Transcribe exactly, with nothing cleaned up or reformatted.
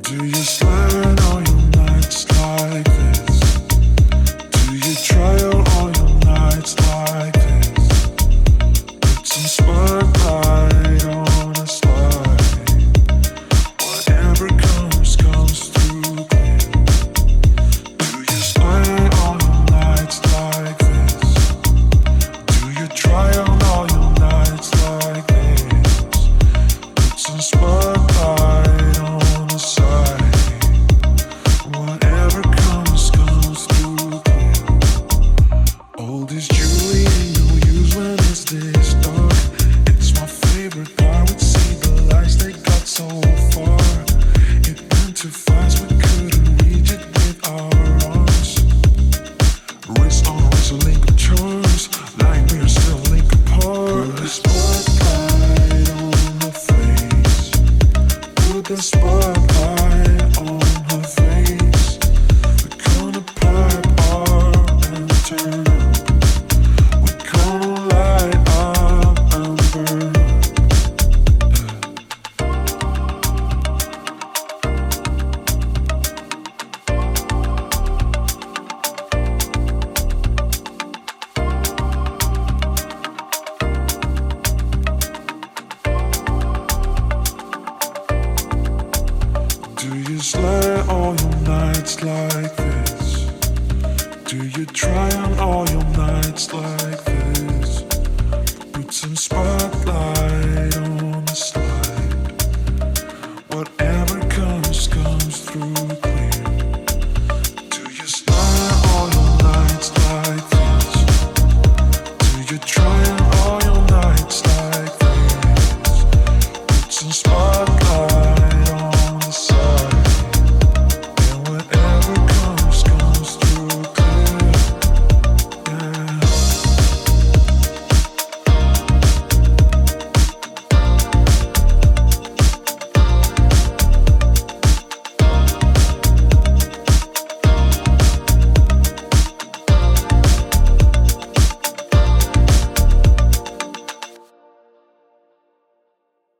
Do you slide all your nights like this? Do you try out all your nights like this? Put some spotlight on a slide. Whatever comes, comes through clean. Do you slide all your nights like this? Do you try out all your nights like this? Put some spotlight on the side. Whatever comes, comes through clear. Old is Julie, ain't no use when it's this dark. It's my favorite part. We'd see the lights, they got so far. It went too fast, we couldn't reach it with our arms. Wrist on wrist, link of charms. Like we're still link apart. Put the spotlight on her face. Put the spotlight on her face. We're gonna pipe up and turn up. We're gonna light up and burn up. Do you slide all your nights like